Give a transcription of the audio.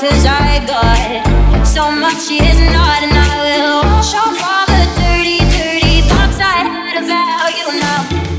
'cause I got so much is not, and I will wash off all the dirty, dirty thoughts I had about you now.